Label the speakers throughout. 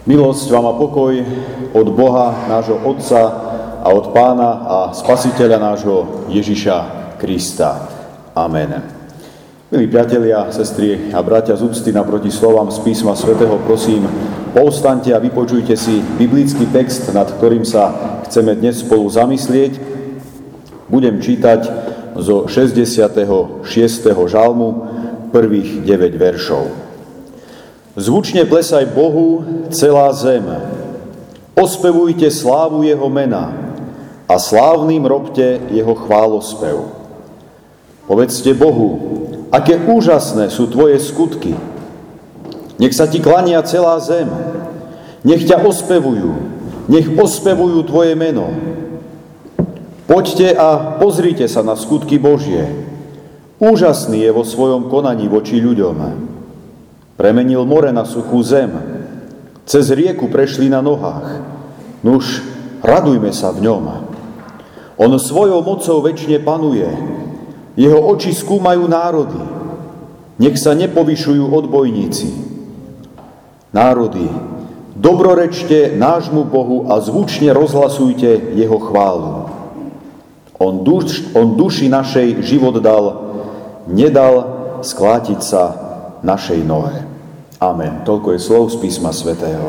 Speaker 1: Milosť vám a pokoj od Boha, nášho Otca a od Pána a Spasiteľa nášho Ježiša Krista. Amen. Milí priatelia, sestry a bratia z úcty naproti slovám z písma svätého, prosím, povstaňte a vypočujte si biblický text, nad ktorým sa chceme dnes spolu zamyslieť. Budem čítať zo 66. žalmu prvých 9 veršov. Zvučne plesaj Bohu celá zem, ospevujte slávu jeho mena a slávnym robte jeho chválospev. Povedzte Bohu, aké úžasné sú tvoje skutky. Nech sa ti klania celá zem, nech ťa ospevujú, nech ospevujú tvoje meno. Poďte a pozrite sa na skutky Božie. Úžasný je vo svojom konaní voči ľuďom. Premenil more na suchú zem. Cez rieku prešli na nohách. Nuž, radujme sa v ňom. On svojou mocou večne panuje. Jeho oči skúmajú národy. Nech sa nepovyšujú odbojníci. Národy, dobrorečte nášmu Bohu a zvučne rozhlasujte jeho chválu. On duši našej život dal, nedal sklátiť sa našej nohe. Amen. Toľko je slov z písma svätého.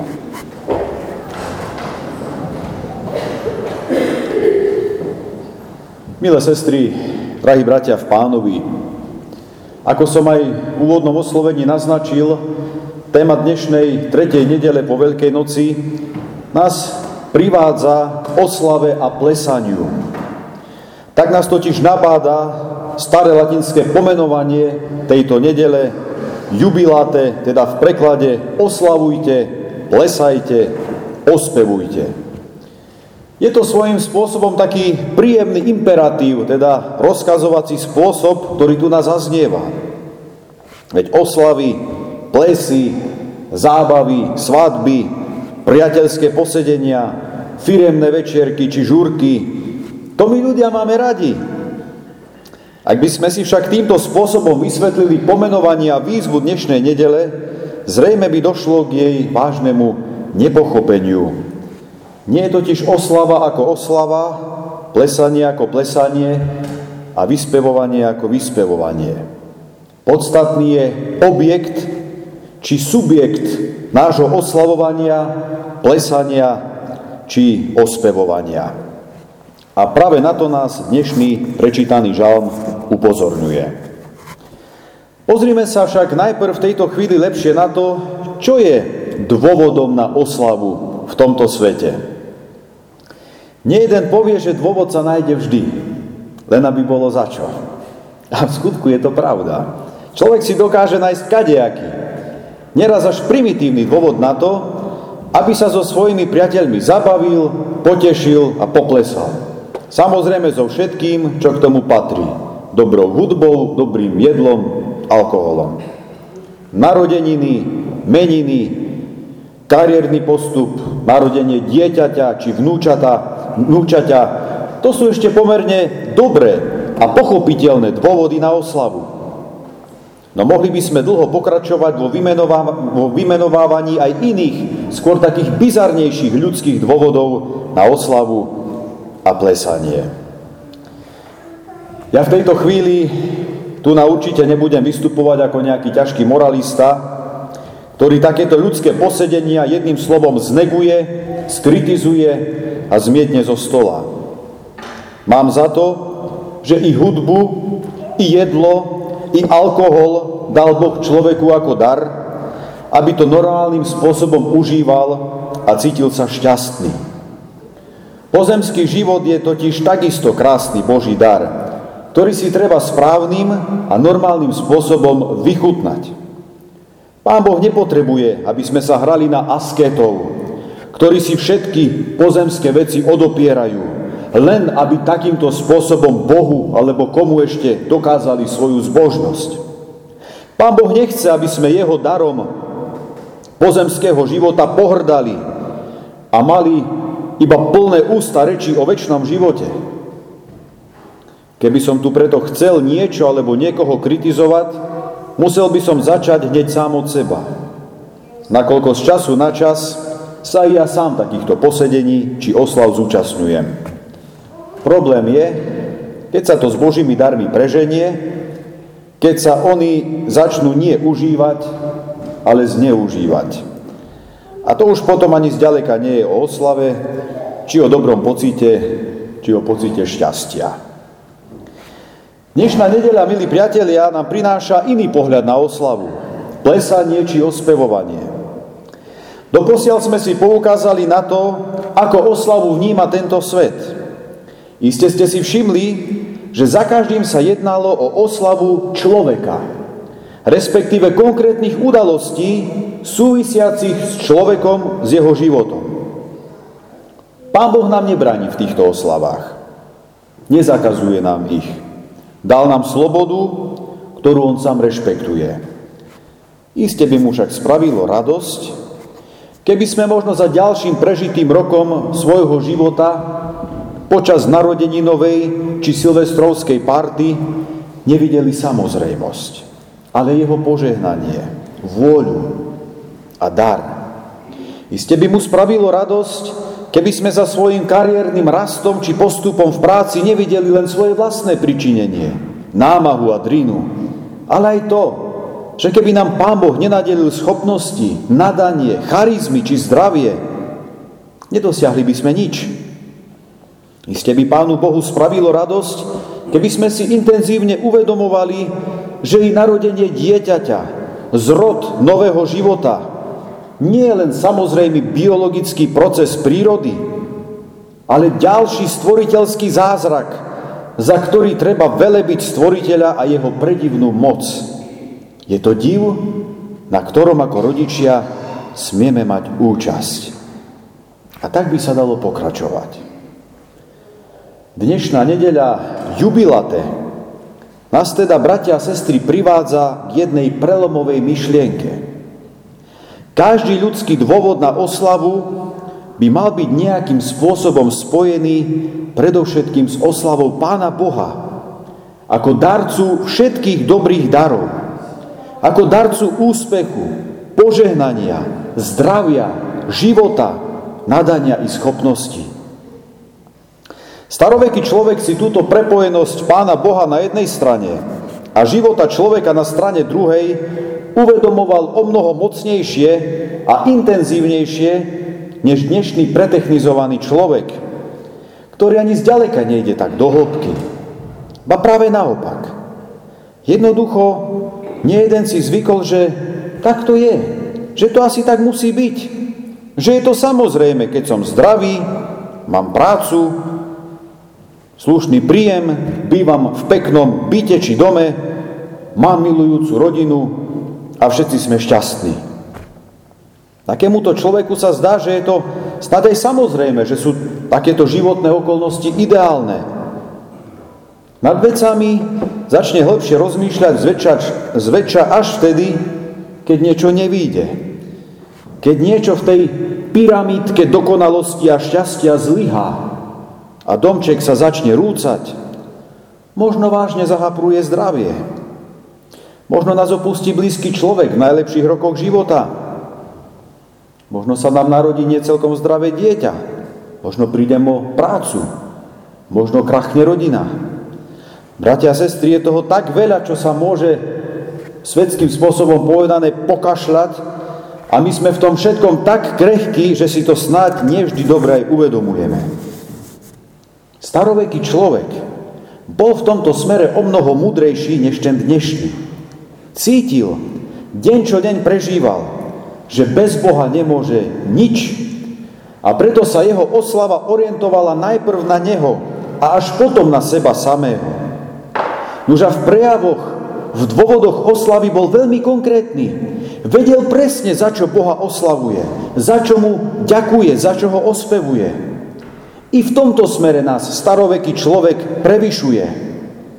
Speaker 1: Milé sestry, drahí bratia v Pánovi, ako som aj v úvodnom oslovení naznačil, téma dnešnej 3. nedele po Veľkej noci nás privádza k oslave a plesaniu. Tak nás totiž nabáda staré latinské pomenovanie tejto nedele jubilate, teda v preklade oslavujte, plesajte, ospevujte. Je to svojím spôsobom taký príjemný imperatív, teda rozkazovací spôsob, ktorý tu nás zaznieva. Veď oslavy, plesy, zábavy, svadby, priateľské posedenia, firemné večierky či žúrky, to my ľudia máme radi. Ak by sme si však týmto spôsobom vysvetlili pomenovanie a výzvu dnešnej nedele, zrejme by došlo k jej vážnemu nepochopeniu. Nie je totiž oslava ako oslava, plesanie ako plesanie a vyspevovanie ako vyspevovanie. Podstatný je objekt či subjekt nášho oslavovania, plesania či ospevovania. A práve na to nás dnešný prečítaný žalm upozorňuje. Pozrime sa však najprv v tejto chvíli lepšie na to, čo je dôvodom na oslavu v tomto svete. Nie jeden povie, že dôvod sa nájde vždy, len aby bolo za čo. A v skutku je to pravda. Človek si dokáže nájsť kadejaký, neraz až primitívny dôvod na to, aby sa so svojimi priateľmi zabavil, potešil a poplesal. Samozrejme so všetkým, čo k tomu patrí. Dobrou hudbou, dobrým jedlom, alkoholom. Narodeniny, meniny, kariérny postup, narodenie dieťaťa či vnúčaťa, to sú ešte pomerne dobré a pochopiteľné dôvody na oslavu. No mohli by sme dlho pokračovať vo vymenovávaní aj iných, skôr takých bizarnejších ľudských dôvodov na oslavu a plesanie. Ja v tejto chvíli tu určite nebudem vystupovať ako nejaký ťažký moralista, ktorý takéto ľudské posedenia jedným slovom zneguje, skritizuje a zmietne zo stola. Mám za to, že i hudbu, i jedlo, i alkohol dal Boh človeku ako dar, aby to normálnym spôsobom užíval a cítil sa šťastný. Pozemský život je totiž takisto krásny Boží dar, ktorý si treba správnym a normálnym spôsobom vychutnať. Pán Boh nepotrebuje, aby sme sa hrali na asketov, ktorí si všetky pozemské veci odopierajú, len aby takýmto spôsobom Bohu alebo komu ešte dokázali svoju zbožnosť. Pán Boh nechce, aby sme jeho darom pozemského života pohrdali a mali iba plné ústa reči o večnom živote. Keby som tu preto chcel niečo alebo niekoho kritizovať, musel by som začať hneď sám od seba. Nakoľko z času na čas sa i ja sám takýchto posedení či oslav zúčastňujem. Problém je, keď sa to s Božími darmi preženie, keď sa oni začnú nie užívať, ale zneužívať. A to už potom ani zďaleka nie je o oslave, či o dobrom pocite, či o pocite šťastia. Dnešná nedeľa, milí priatelia, nám prináša iný pohľad na oslavu. Plesanie či ospevovanie. Doposiaľ sme si poukázali na to, ako oslavu vníma tento svet. Iste ste si všimli, že za každým sa jednalo o oslavu človeka, respektíve konkrétnych udalostí súvisiacich s človekom, s jeho životom. Pán Boh nám nebráni v týchto oslavách. Nezakazuje nám ich. Dal nám slobodu, ktorú on sám rešpektuje. Iste by mu však spravilo radosť, keby sme možno za ďalším prežitým rokom svojho života počas narodeninovej či silvestrovskej party nevideli samozrejmosť, ale jeho požehnanie, vôľu a dar. Iste by mu spravilo radosť, keby sme za svojím kariérnym rastom či postupom v práci nevideli len svoje vlastné pričinenie, námahu a drinu, ale aj to, že keby nám Pán Boh nenadelil schopnosti, nadanie, charizmy či zdravie, nedosiahli by sme nič. Iste by Pánu Bohu spravilo radosť, keby sme si intenzívne uvedomovali, že i narodenie dieťaťa, zrod nového života, nie je len samozrejmý biologický proces prírody, ale ďalší stvoriteľský zázrak, za ktorý treba velebiť stvoriteľa a jeho predivnú moc. Je to div, na ktorom ako rodičia smieme mať účasť. A tak by sa dalo pokračovať. Dnešná nedeľa jubilate nás teda, bratia a sestry, privádza k jednej prelomovej myšlienke. Každý ľudský dôvod na oslavu by mal byť nejakým spôsobom spojený predovšetkým s oslavou Pána Boha, ako darcu všetkých dobrých darov, ako darcu úspechu, požehnania, zdravia, života, nadania i schopností. Staroveký človek si túto prepojenosť Pána Boha na jednej strane a života človeka na strane druhej uvedomoval omnoho mocnejšie a intenzívnejšie než dnešný pretechnizovaný človek, ktorý ani zďaleka nejde tak do hĺbky. Ba práve naopak. Jednoducho, nie jeden si zvykol, že tak to je, že to asi tak musí byť, že je to samozrejme, keď som zdravý, mám prácu, slušný príjem, bývam v peknom byte či dome, mám milujúcu rodinu, a všetci sme šťastní. Takémuto človeku sa zdá, že je to snad aj samozrejme, že sú takéto životné okolnosti ideálne. Nad vecami začne hĺbšie rozmýšľať zväčša až vtedy, keď niečo nevíde. Keď niečo v tej pyramídke dokonalosti a šťastia zlyhá a domček sa začne rúcať, možno vážne zahapruje zdravie. Možno nás opustí blízky človek v najlepších rokoch života. Možno sa nám narodí nie celkom zdravé dieťa. Možno prídem o prácu. Možno krachne rodina. Bratia a sestry, je toho tak veľa, čo sa môže svetským spôsobom povedané pokašľať a my sme v tom všetkom tak krehkí, že si to snáď nevždy dobre aj uvedomujeme. Staroveký človek bol v tomto smere omnoho múdrejší než ten dnešný. Cítil, deň čo deň prežíval, že bez Boha nemôže nič a preto sa jeho oslava orientovala najprv na neho a až potom na seba samého. Nože v prejavoch, v dôvodoch oslavy bol veľmi konkrétny. Vedel presne, za čo Boha oslavuje, za čo mu ďakuje, za čo ho ospevuje. I v tomto smere nás staroveký človek prevyšuje.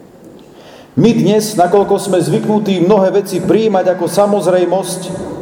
Speaker 1: My dnes, nakoľko sme zvyknutí mnohé veci prijímať ako samozrejmosť,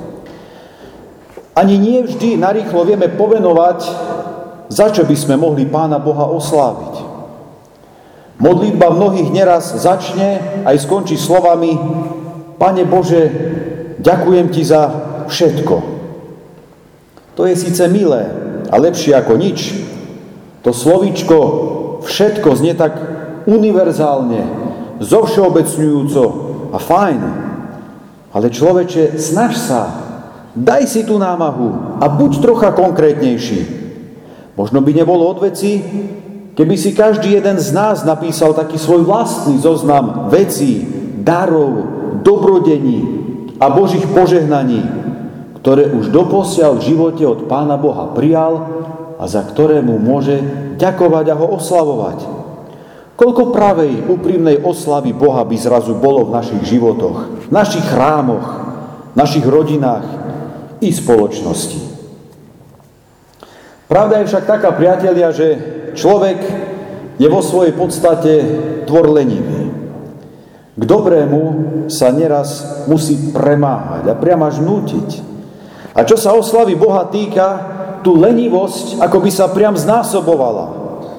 Speaker 1: ani nie vždy narýchlo vieme pomenovať, za čo by sme mohli Pána Boha osláviť. Modlitba mnohých neraz začne aj skončí slovami: Pane Bože, ďakujem Ti za všetko. To je síce milé a lepšie ako nič. To slovíčko všetko znie tak univerzálne, zovšeobecňujúco a fajn. Ale človeče, snaž sa, daj si tú námahu a buď trocha konkrétnejší. Možno by nebolo od veci, keby si každý jeden z nás napísal taký svoj vlastný zoznam vecí, darov, dobrodení a Božích požehnaní, ktoré už doposiaľ v živote od Pána Boha prijal a za ktoré mu môže ďakovať a ho oslavovať. Koľko pravej, úprimnej oslavy Boha by zrazu bolo v našich životoch, v našich chrámoch, v našich rodinách i spoločnosti. Pravda je však taká, priatelia, že človek je vo svojej podstate tvor lenivý. K dobrému sa neraz musí premáhať a priam až nútiť. A čo sa oslavy Boha týka, tú lenivosť ako by sa priam znásobovala.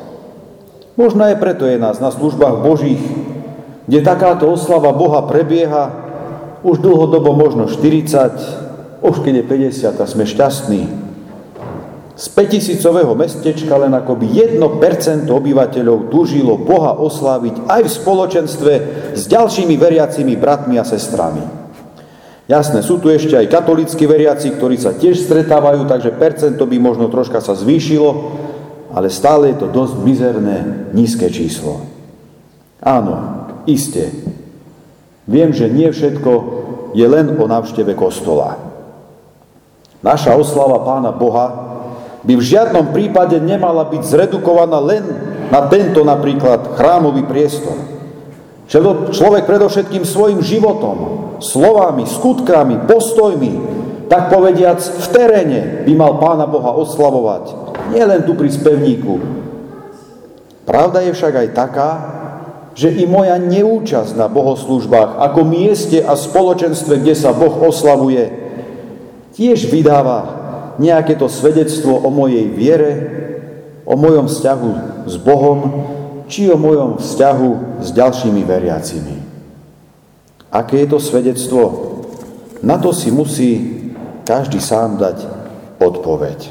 Speaker 1: Možno aj preto je nás na službách Božích, kde takáto oslava Boha prebieha už dlhodobo možno 40, už keď je 50 a sme šťastní. Z 5000-ového mestečka len akoby 1% obyvateľov túžilo Boha osláviť aj v spoločenstve s ďalšími veriacimi bratmi a sestrami. Jasné, sú tu ešte aj katolícki veriaci, ktorí sa tiež stretávajú, takže percento by možno troška sa zvýšilo, ale stále je to dosť mizerné, nízke číslo. Áno, iste. Viem, že nie všetko je len o návšteve kostola. Naša oslava Pána Boha by v žiadnom prípade nemala byť zredukovaná len na tento napríklad chrámový priestor. Človek predovšetkým svojim životom, slovami, skutkami, postojmi, tak povediac v teréne by mal Pána Boha oslavovať. Nie len tu pri spevníku. Pravda je však aj taká, že i moja neúčasť na bohoslúžbách ako mieste a spoločenstve, kde sa Boh oslavuje, tiež vydáva nejaké to svedectvo o mojej viere, o mojom vzťahu s Bohom, či o mojom vzťahu s ďalšími veriacimi. Aké je to svedectvo? Na to si musí každý sám dať odpoveď.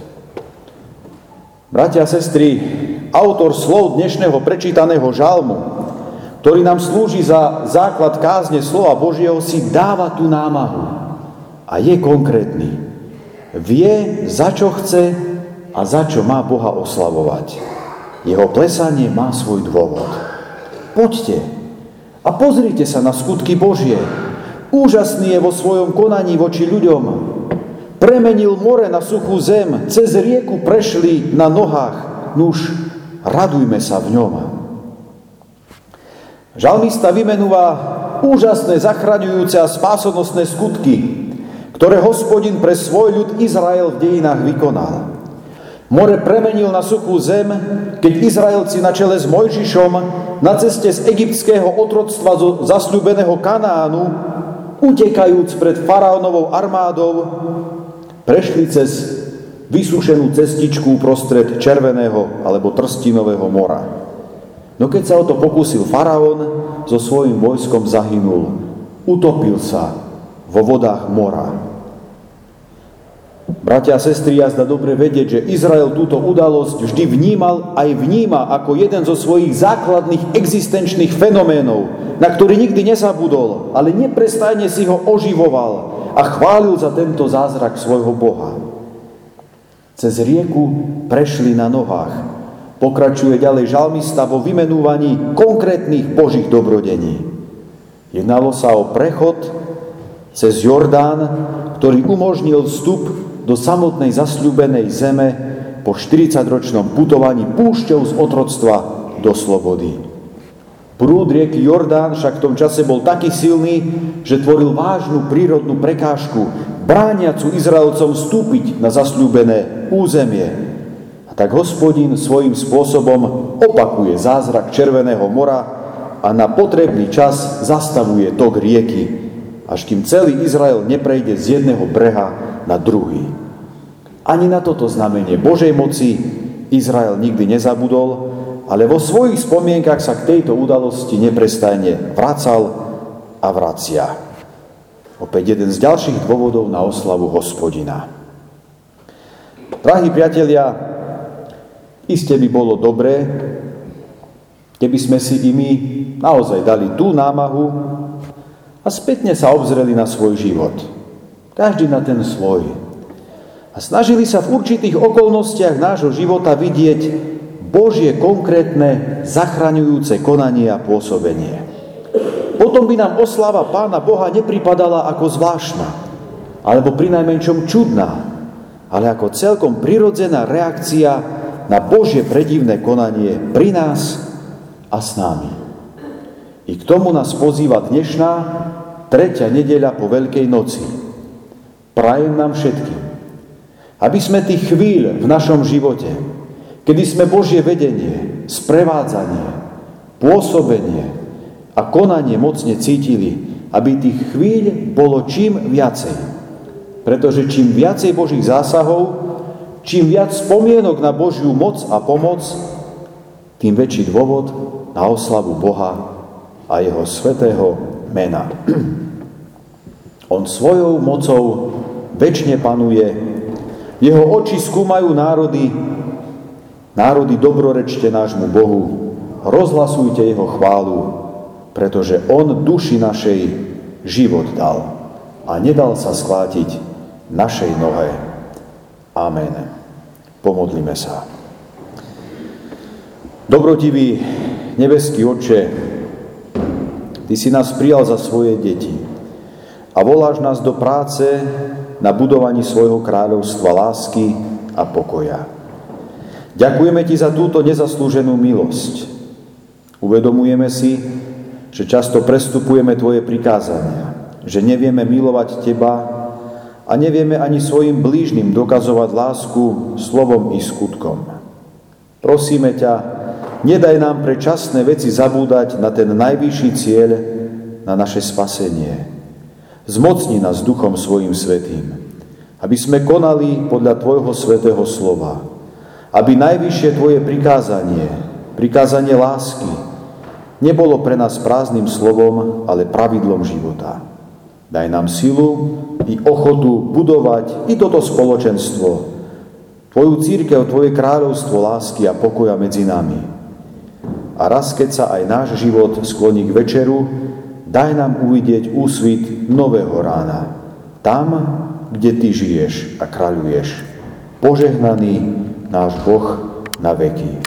Speaker 1: Bratia a sestry, autor slov dnešného prečítaného žalmu, ktorý nám slúži za základ kázne slova Božieho, si dáva tú námahu a je konkrétny. Vie, za čo chce a za čo má Boha oslavovať. Jeho plesanie má svoj dôvod. Poďte a pozrite sa na skutky Božie. Úžasný je vo svojom konaní voči ľuďom. Premenil more na suchú zem, cez rieku prešli na nohách. Nuž, radujme sa v ňom. Žalmista vymenúva úžasné, zachraňujúce a spásonosné skutky, ktoré Hospodin pre svoj ľud Izrael v dejinách vykonal. More premenil na suchú zem, keď Izraelci na čele s Mojžišom na ceste z egyptského otroctva zo zasľúbeného Kanánu, utekajúc pred faraónovou armádou, prešli cez vysušenú cestičku prostred Červeného alebo Trstinového mora. No keď sa o to pokúsil faraón, so svojím vojskom zahynul. Utopil sa vo vodách mora. Bratia a sestry, jazda dobre vedieť, že Izrael túto udalosť vždy vnímal aj vníma ako jeden zo svojich základných existenčných fenoménov, na ktorý nikdy nezabudol, ale neprestajne si ho oživoval a chválil za tento zázrak svojho Boha. Cez rieku prešli na nohách. Pokračuje ďalej žalmista vo vymenúvaní konkrétnych Božích dobrodení. Jednalo sa o prechod cez Jordán, ktorý umožnil vstup do samotnej zasľúbenej zeme po 40-ročnom putovaní púšťou z otroctva do slobody. Prúd rieky Jordán však v tom čase bol taký silný, že tvoril vážnu prírodnú prekážku, brániacu Izraelcom vstúpiť na zasľúbené územie. A tak Hospodin svojím spôsobom opakuje zázrak Červeného mora a na potrebný čas zastavuje tok rieky, až kým celý Izrael neprejde z jedného breha na druhý. Ani na toto znamenie Božej moci Izrael nikdy nezabudol, ale vo svojich spomienkach sa k tejto udalosti neprestajne vracal a vracia. Opäť jeden z ďalších dôvodov na oslavu Hospodina. Drahí priatelia, iste by bolo dobré, keby sme si i my naozaj dali tú námahu a spätne sa obzreli na svoj život. Každý na ten svoj. A snažili sa v určitých okolnostiach nášho života vidieť Božie konkrétne zachraňujúce konanie a pôsobenie. Potom by nám oslava Pána Boha nepripadala ako zvláštna, alebo prinajmenšom čudná, ale ako celkom prirodzená reakcia na Božie predivné konanie pri nás a s námi. I k tomu nás pozýva dnešná 3. nedeľa po Veľkej noci. Prajem nám všetkým, aby sme tých chvíľ v našom živote, kedy sme Božie vedenie, sprevádzanie, pôsobenie a konanie mocne cítili, aby tých chvíľ bolo čím viacej. Pretože čím viacej Božích zásahov, čím viac spomienok na Božiu moc a pomoc, tým väčší dôvod na oslavu Boha a jeho svätého mena. On svojou mocou večne panuje, jeho oči skúmajú národy, dobrorečte nášmu Bohu, rozhlasujte jeho chválu, pretože on duši našej život dal a nedal sa sklátiť našej nohe. Amen. Pomodlíme sa. Dobrotivý nebeský Otče, Ty si nás prijal za svoje deti a voláš nás do práce na budovaní svojho kráľovstva lásky a pokoja. Ďakujeme Ti za túto nezaslúženú milosť. Uvedomujeme si, že často prestupujeme Tvoje prikázania, že nevieme milovať Teba a nevieme ani svojim blížnym dokazovať lásku slovom i skutkom. Prosíme ťa, nedaj nám pre časné veci zabúdať na ten najvyšší cieľ, na naše spasenie. Zmocni nás Duchom svojim svätým, aby sme konali podľa Tvojho svätého slova, aby najvyššie Tvoje prikázanie lásky, nebolo pre nás prázdnym slovom, ale pravidlom života. Daj nám silu i ochotu budovať i toto spoločenstvo, Tvoju cirkev, Tvoje kráľovstvo lásky a pokoja medzi nami. A raz, keď sa aj náš život skloní k večeru, daj nám uvidieť úsvit nového rána, tam, kde Ty žiješ a kráľuješ. Požehnaný náš Boh na veky.